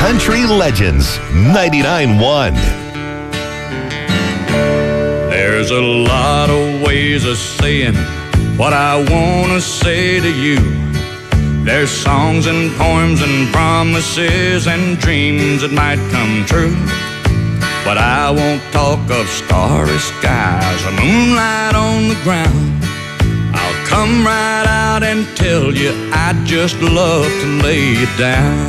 Country Legends 99.1. There's a lot of ways of saying what I want to say to you. There's songs and poems and promises and dreams that might come true. But I won't talk of starry skies or moonlight on the ground. I'll come right out and tell you I'd just love to lay you down.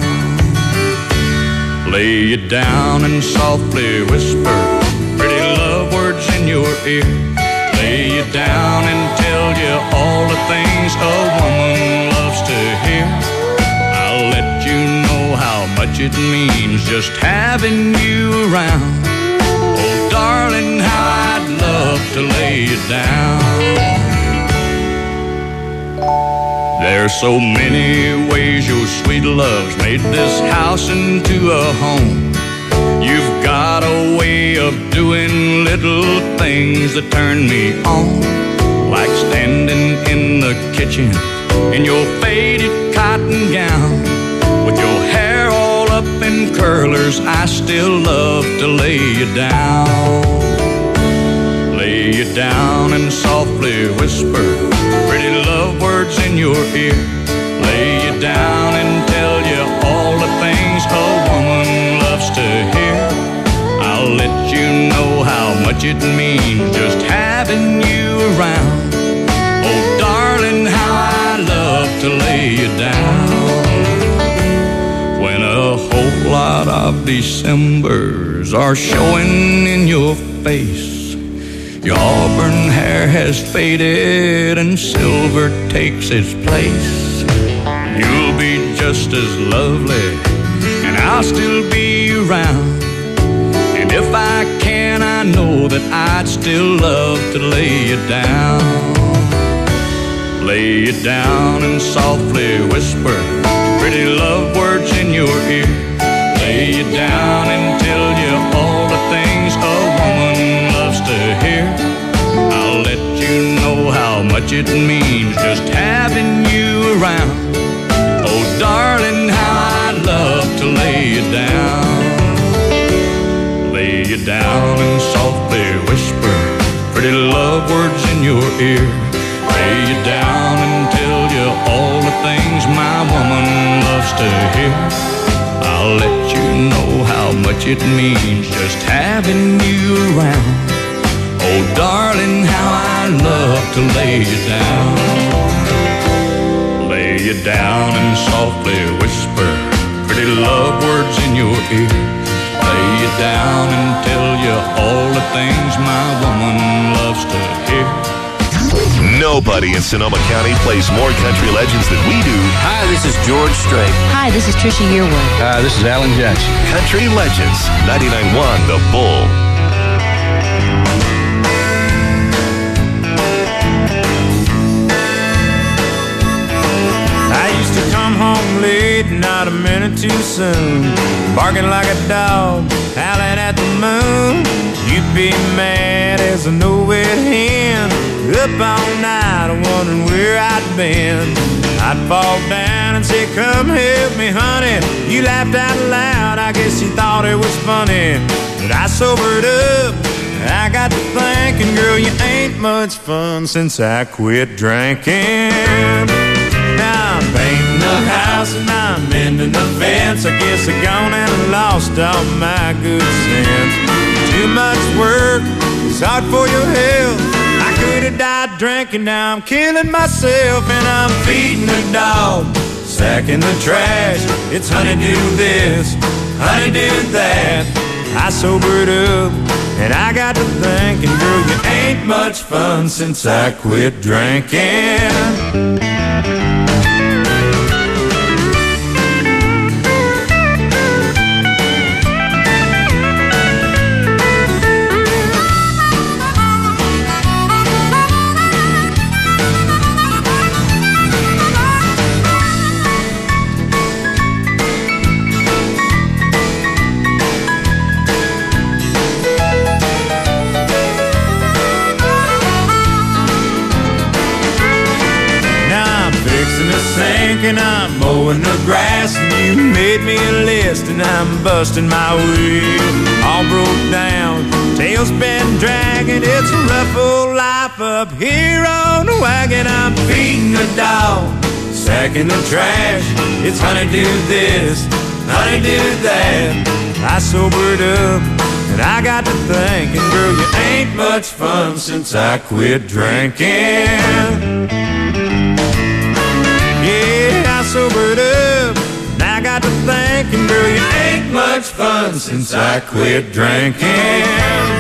Lay you down and softly whisper pretty love words in your ear. Lay you down and tell you all the things a woman loves to hear. I'll let you know how much it means just having you around. Oh, darling, how I'd love to lay you down. There's so many ways your sweet love's made this house into a home. You've got a way of doing little things that turn me on, like standing in the kitchen in your faded cotton gown. With your hair all up in curlers, I still love to lay you down. Lay you down and softly whisper pretty love words in your ear. Lay you down and tell you all the things a woman loves to hear. I'll let you know how much it means just having you around. Oh, darling, how I love to lay you down. When a whole lot of Decembers are showing in your face, your auburn hair has faded and silver takes its place. You'll be just as lovely and I'll still be around. And if I can, I know that I'd still love to lay you down. Lay you down and softly whisper pretty love words in your ear. Lay you down and tell you all the things a woman loves to hear. I'll let you know how much it means just having you around. Oh, darling, how I'd love to lay you down. Lay you down and softly whisper pretty love words in your ear. Lay you down and tell you all the things my woman loves to hear. I'll let you know how much it means just having you around. Oh, darling, how I love to lay you down. Lay you down and softly whisper pretty love words in your ear. Lay you down and tell you all the things my woman loves to hear. Nobody in Sonoma County plays more country legends than we do. Hi, this is George Strait. Hi, this is Trisha Yearwood. Hi, this is Alan Jackson. Country Legends 99.1 The Bull. I used to come home late, not a minute too soon, barking like a dog, howling at the moon. You'd be mad as a nowhere hen, up all night wondering where I'd been. I'd fall down and say, come help me, honey. You laughed out loud, I guess you thought it was funny. But I sobered up, I got to thinking, girl, you ain't much fun since I quit drinking. Now I'm painting the house and I'm mending the fence. I guess I gone and lost all my good sense. Too much work, it's hard for your health. I could have died drinking, now I'm killing myself. And I'm feeding the dog, sacking the trash. It's honey do this, honey do that. I sobered up and I got to thinking, girl, you ain't much fun since I quit drinking. You made me a list and I'm busting my wheel. All broke down, tail's been dragging. It's a rough old life up here on the wagon. I'm feeding the dog, sacking the trash. It's honeydew this, honeydew that. I sobered up and I got to thinking, girl, you ain't much fun since I quit drinking. Yeah, I sobered up and I got to thinking, girl, you ain't much fun since I quit drinking.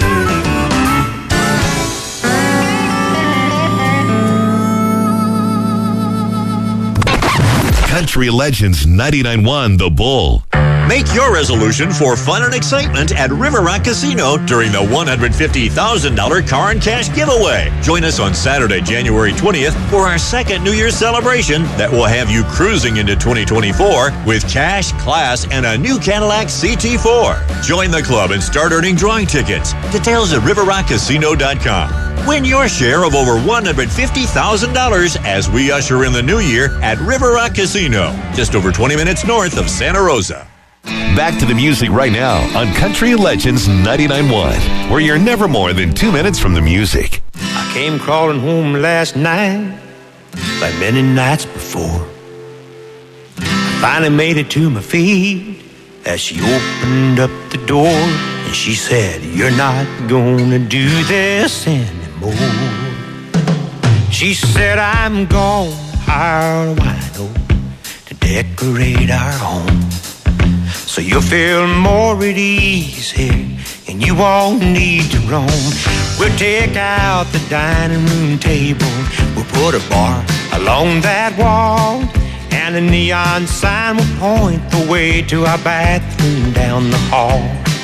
Country Legends 99.1 The Bull. Make your resolution for fun and excitement at River Rock Casino during the $150,000 car and cash giveaway. Join us on Saturday, January 20th for our second New Year's celebration that will have you cruising into 2024 with cash, class, and a new Cadillac CT4. Join the club and start earning drawing tickets. Details at riverrockcasino.com. Win your share of over $150,000 as we usher in the new year at River Rock Casino, just over 20 minutes north of Santa Rosa. Back to the music right now on Country Legends 99.1, where you're never more than 2 minutes from the music. I came crawling home last night, like many nights before. I finally made it to my feet as she opened up the door, and she said, "You're not gonna do this anymore." She said, "I'm gonna hire a wino to decorate our home, so you'll feel more at ease here, and you won't need to roam. We'll take out the dining room table, we'll put a bar along that wall, and a neon sign will point the way to our bathroom down the hall."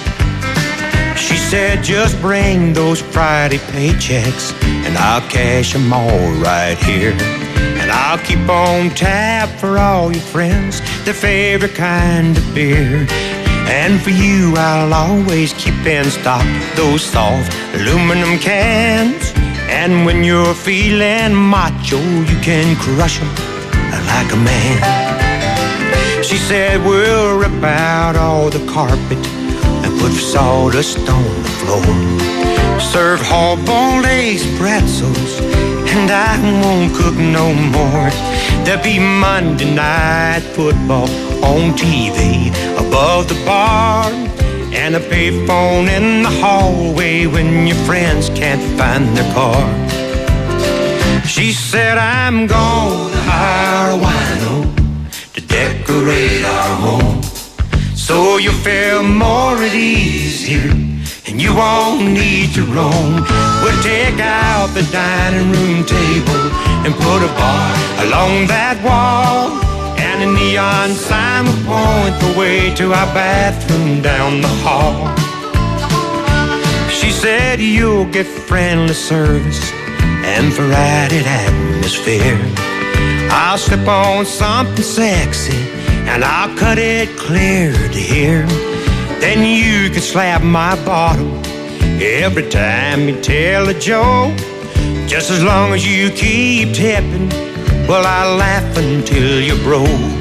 She said, "Just bring those Friday paychecks, and I'll cash them all right here. And I'll keep on tap for all your friends, their favorite kind of beer. And for you, I'll always keep in stock those soft aluminum cans. And when you're feeling macho, you can crush them like a man." She said, "We'll rip out all the carpet and put sawdust on the floor. Serve hard-boiled eggs, pretzels, and I won't cook no more. There'll be Monday night football on TV above the bar, and a payphone in the hallway when your friends can't find their car." She said, "I'm gonna hire a wino to decorate our home, so you'll feel more at ease here, and you won't need to roam. We'll take out the dining room table and put a bar along that wall, and a neon sign will point the way to our bathroom down the hall." She said, "You'll get friendly service and variety atmosphere. I'll slip on something sexy and I'll cut it clear to here. Then you can slap my bottom every time you tell a joke, just as long as you keep tipping. Well, I'll laugh until you're broke."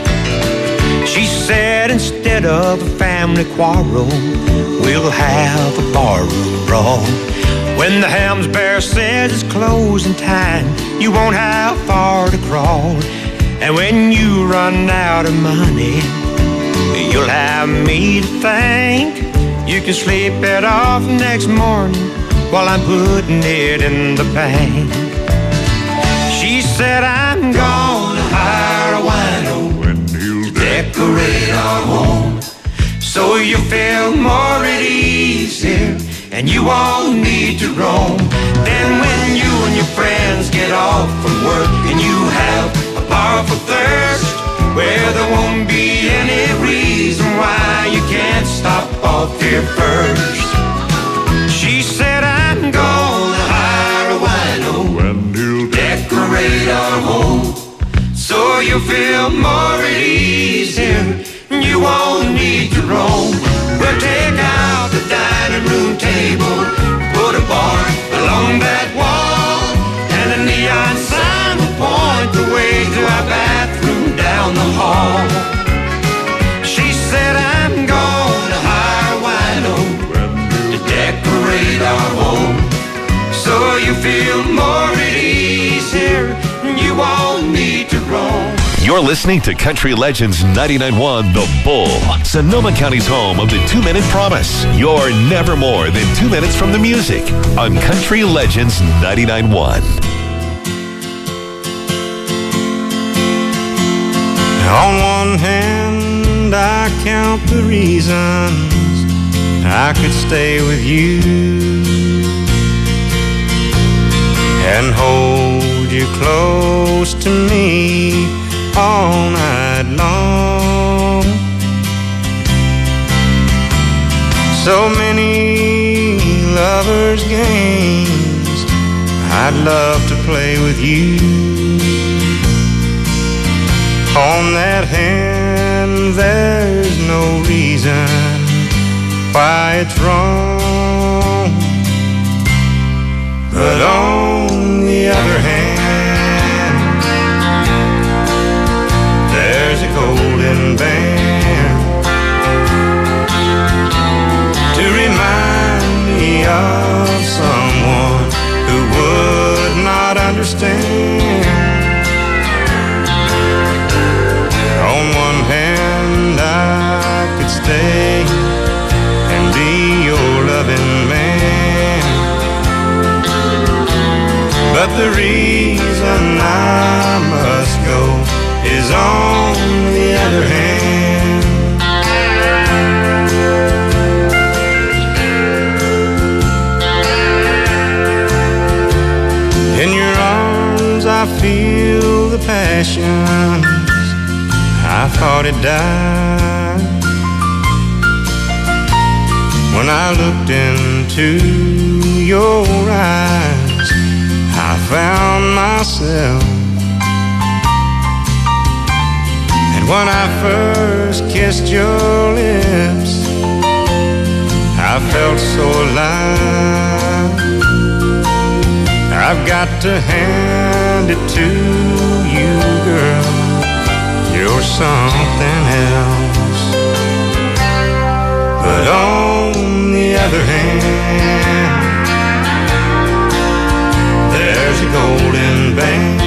She said, "Instead of a family quarrel, we'll have a barroom brawl. When the Helms Bear says it's closing time, you won't have far to crawl. And when you run out of money, you'll have me to thank. You can sleep it off next morning while I'm putting it in the bank." She said, "I'm gonna hire a wino to decorate our home, so you feel more at ease here, and you won't need to roam. Then when you and your friends get off from work and you have a powerful thirst, well, there won't be any reason why you can't stop off here first." She said, "I'm gonna hire a wino to decorate our home, so you'll feel more at ease here, and you won't need to roam. We'll take out the dining room table, put a bar along that wall, and a neon sign will point the way to our bathroom down the hall." You're listening to Country Legends 99.1 The Bull, Sonoma County's home of the 2-Minute Promise. You're never more than 2 minutes from the music on Country Legends 99.1. On one hand, I count the reasons I could stay with you and hold you close to me all night long. So many lovers' games I'd love to play with you. On that hand, there's no reason why it's wrong. But on the other hand, there's a golden band to remind me of someone who would not understand. On one hand, I could stay and be your loving man, but the reason I must go is on the other hand. In your arms I feel the passions I thought it died. When I looked into your eyes, I found myself. And when I first kissed your lips, I felt so alive. I've got to hand it to you, girl, you're something else. But on the other hand, there's a golden band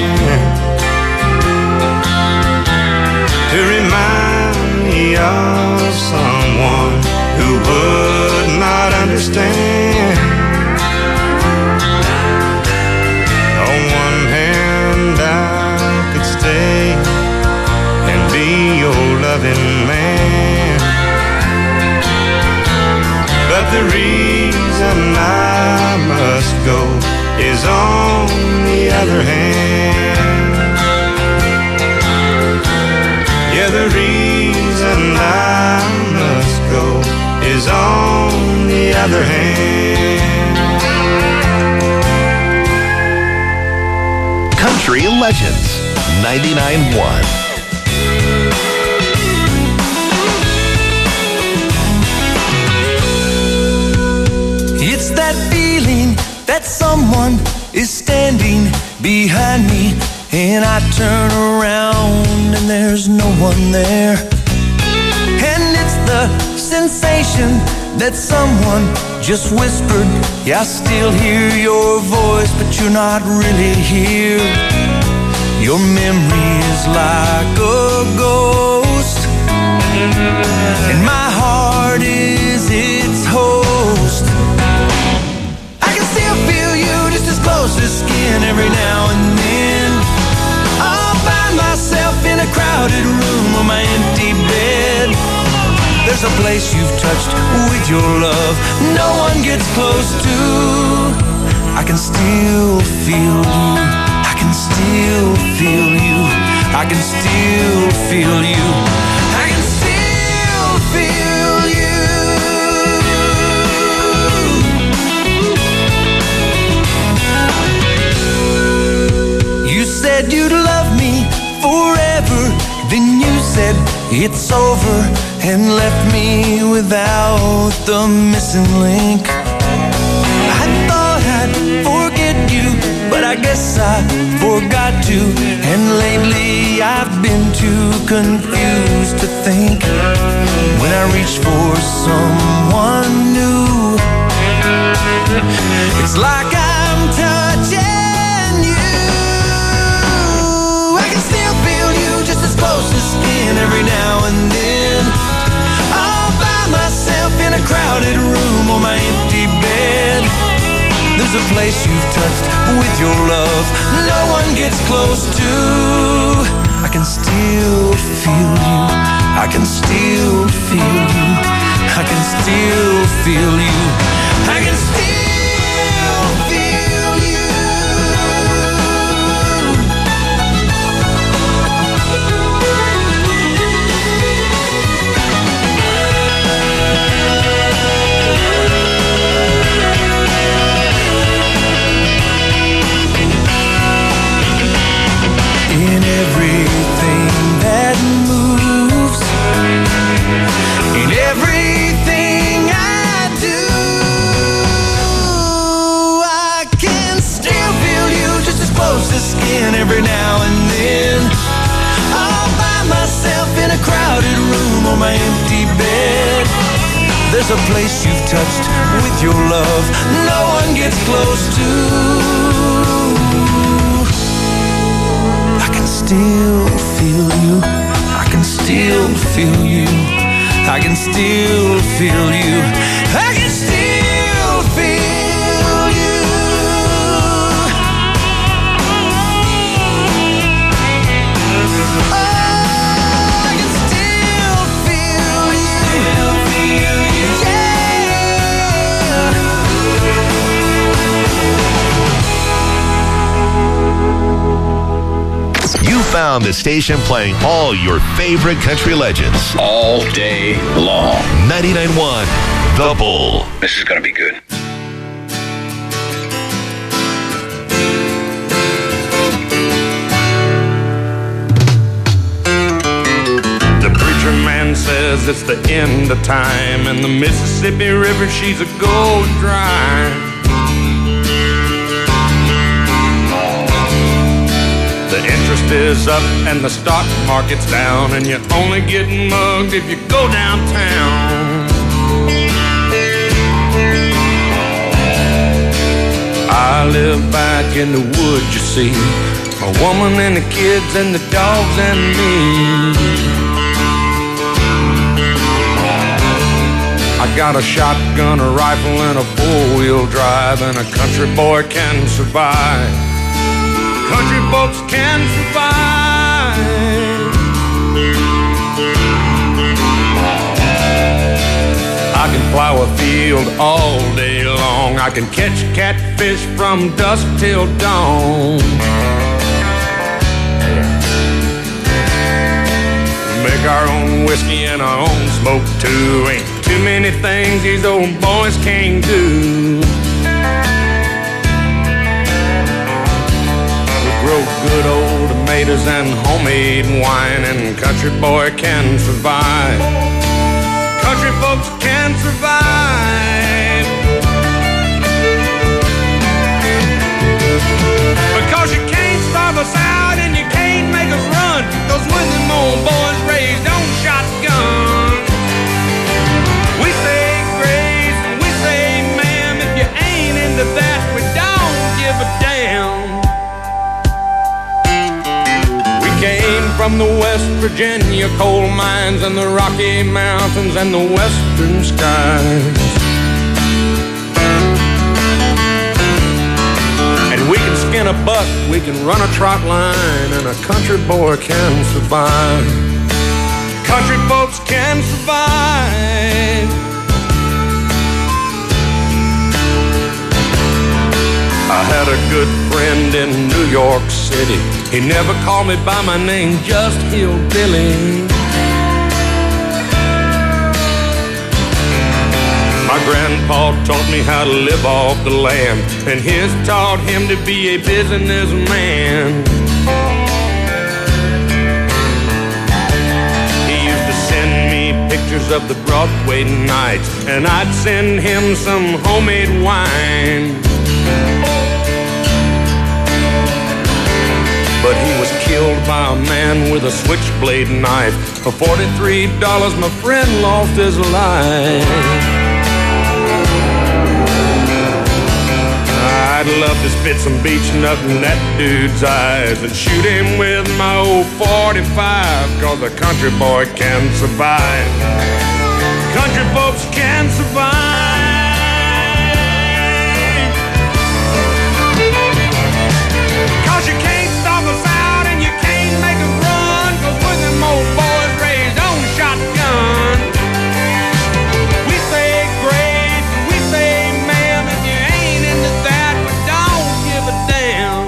to remind me of someone who would not understand. On one hand, I could stay and be your loving man, but the reason I must go is on the other hand. Yeah, the reason I must go is on the other hand. Country Legends 99.1. It's that feeling that someone is standing behind me, and I turn around and there's no one there. And it's the sensation that someone just whispered, yeah, I still hear your voice, but you're not really here. Your memory is like a ghost, and my heart is its host. I can still feel you just as close as skin every now and then. I'll find myself in a crowded room on my empty bed. There's a place you've touched with your love no one gets close to. I can still feel you. I can still feel you. I can still feel you. I can still feel you. You said you'd love me forever, then you said it's over and left me without the missing link. I thought I'd forget you, but I guess I forgot to. And lately I've been too confused to think. When I reach for someone new, it's like I'm touching you. I can still feel you just as close There's a place you've touched with your love no one gets close to. I can still feel you. I can still feel you. I can still feel you. I can still feel you. In everything that moves, in everything I do, I can still feel you just as close as skin every now and then. All by myself in a crowded room on my empty bed. There's a place you've touched with your love no one gets close to. I can still feel you. I can still feel you. I can still feel you. I can still feel you. Oh, I can still feel you. You found the station playing all your favorite country legends All day long. 99.1 The Bull. This is going to be good. The preacher man says it's the end of time, and the Mississippi River, she's a gold dry. The interest is up and the stock market's down, and you only get mugged if you go downtown. I live back in the woods, you see, a woman and the kids and the dogs and me. I got a shotgun, a rifle, and a four-wheel drive, and a country boy can survive. Country folks can survive. I can plow a field all day long. I can catch catfish from dusk till dawn. Make our own whiskey and our own smoke too. Ain't too many things these old boys can't do. Grow good old tomatoes and homemade wine, and country boy can survive. Country folks can survive. Because you can't starve us out and you can't make us run, 'cause when them old boys raised on shotgun, we say grace and we say ma'am. If you ain't into that, we don't give a damn. Came from the West Virginia coal mines and the Rocky Mountains and the western skies. And we can skin a buck, we can run a trot line, and a country boy can survive. Country folks can survive. I had a good friend in New York City. He never called me by my name, just Hillbilly. My grandpa taught me how to live off the land, and his taught him to be a businessman. He used to send me pictures of the Broadway nights, and I'd send him some homemade wine. But he was killed by a man with a switchblade knife. For $43, my friend lost his life. I'd love to spit some beach nut in that dude's eyes and shoot him with my old 45, 'cause a country boy can survive. Country folks can survive. 'Cause you can't stalk us out and you can't make us run, 'cause we're them old boys raised on shotgun. We say grace and we say ma'am, and you ain't into that, but don't give a damn.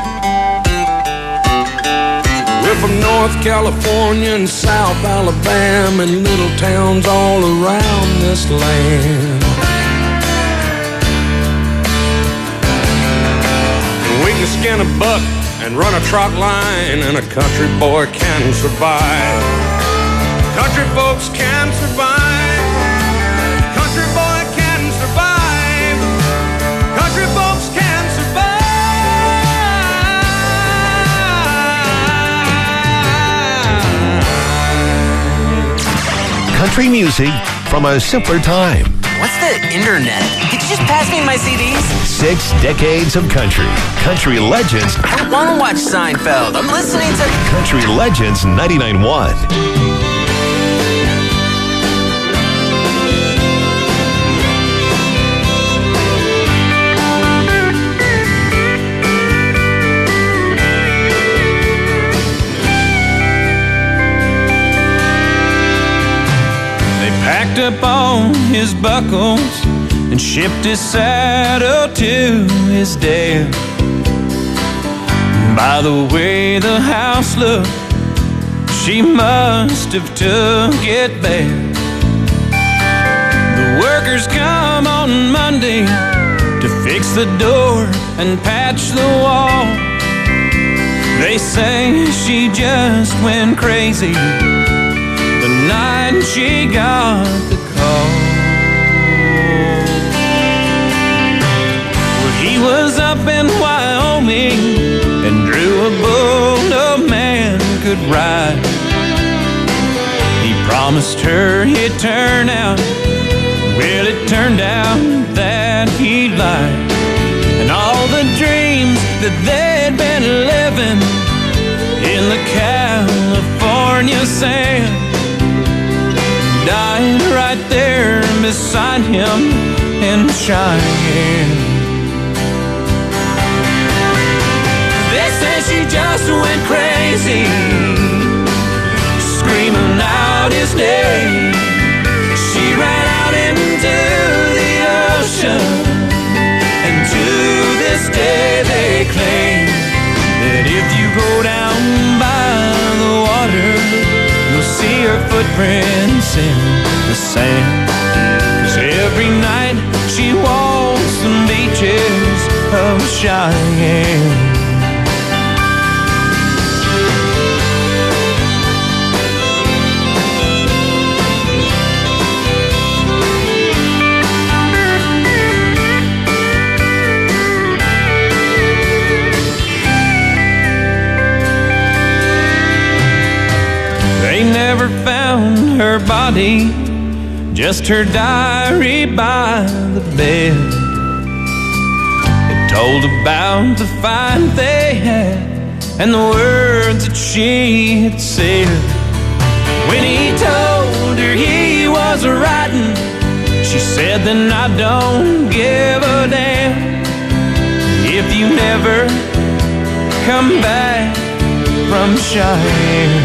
We're from North California and South Alabama and little towns all around this land. We can skin a buck and run a trot line, and a country boy can survive. Country folks can survive. Country boy can survive. Country folks can survive. Country music from a simpler time. What's the internet? Could you just pass me my CDs? 6 decades of country. Country Legends. I don't want to watch Seinfeld. I'm listening to Country Legends 99.1. Packed up all his buckles and shipped his saddle to his dad. By the way the house looked, she must have took it bad. The workers come on Monday to fix the door and patch the wall. They say she just went crazy the night she got the call. Well, he was up in Wyoming and drew a bull no man could ride. He promised her he'd turn out. Well, it turned out that he lied. And all the dreams that they'd been living in the California sand died right there beside him in Cheyenne. They say she just went crazy, screaming out his name. She ran out into the ocean, and to this day they claim that if you go down by the water, you'll see her footprints in the sand. 'Cause every night she walks the beaches of Cheyenne. They never found her body, just her diary by the bed. It told about the fight they had and the words that she had said. When he told her he was riding, she said, "Then I don't give a damn if you never come back from Cheyenne."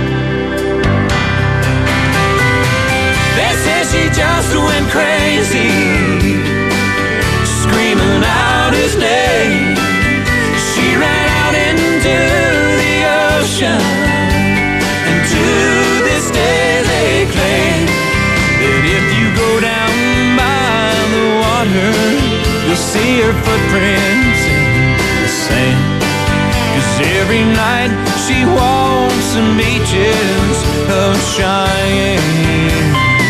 She just went crazy, screaming out his name. She ran out into the ocean, and to this day they claim that if you go down by the water, you'll see her footprints in the sand. 'Cause every night she walks the beaches of Cheyenne.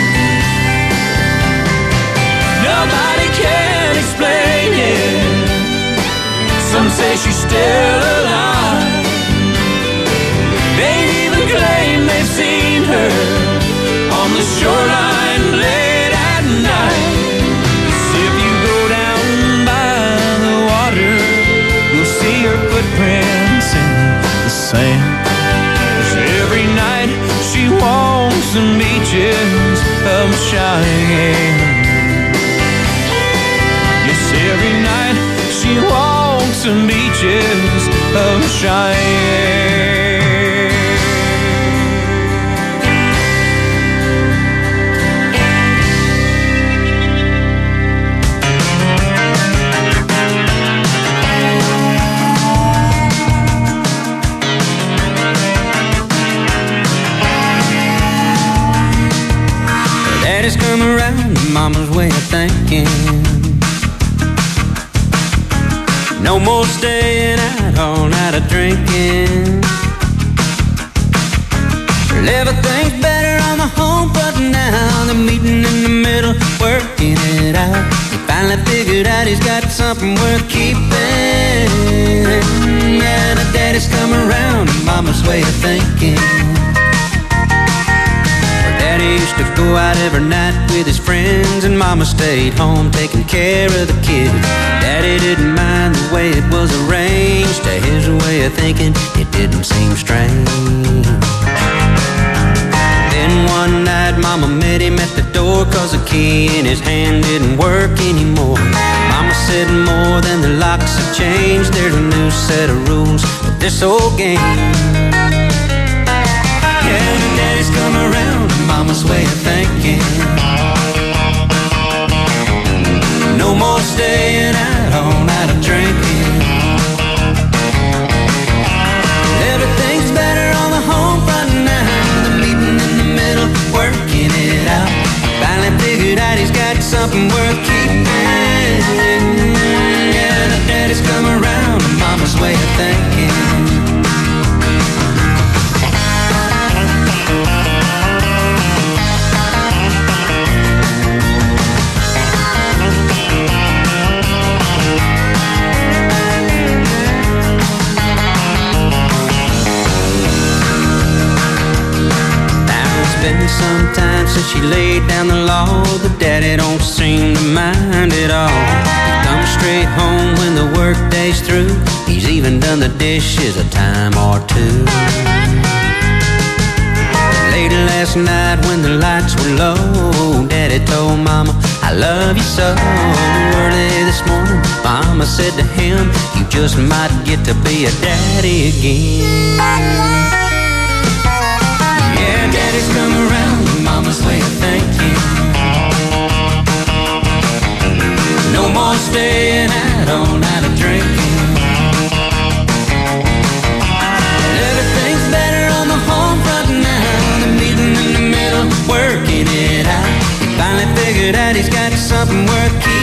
Nobody can explain it. Some say she's still alive. They even claim they've seen her on the shoreline late at night. 'Cause if you go down by the water, you'll see her footprints in the sand. 'Cause every night she walks the beaches of Cheyenne. Every night she walks the beaches of Cheyenne. Daddy's come around to mama's way of thinking. No more staying out all night of drinking. Well, everything's better on the home front now. They're meeting in the middle, working it out. He finally figured out he's got something worth keeping. Yeah, the daddy's come around to mama's way of thinking. Daddy used to go out every night with his friends, and mama stayed home taking care of the kids. Daddy didn't mind the way it was arranged. To his way of thinking, it didn't seem strange. Then one night mama met him at the door, 'cause the key in his hand didn't work anymore. Mama said more than the locks have changed. There's a new set of rules for this old game. Yeah, daddy's come around to mama's way of thinking. No more staying out all night of drinking. Everything's better on the home front now. The meeting in the middle, working it out. Finally figured out he's got something worth keeping. Yeah, the daddy's come around to mama's way of thinking. Been some time since she laid down the law, but daddy don't seem to mind at all. He comes straight home when the work day's through. He's even done the dishes a time or two. Late last night when the lights were low, daddy told mama, I love you so. Early this morning, mama said to him, you just might get to be a daddy again. Daddy's come around to mama's way of thinking. No more staying out all night of drinking. Everything's better on the home front now. The meeting in the middle, working it out. He finally figured out he's got something worth keeping.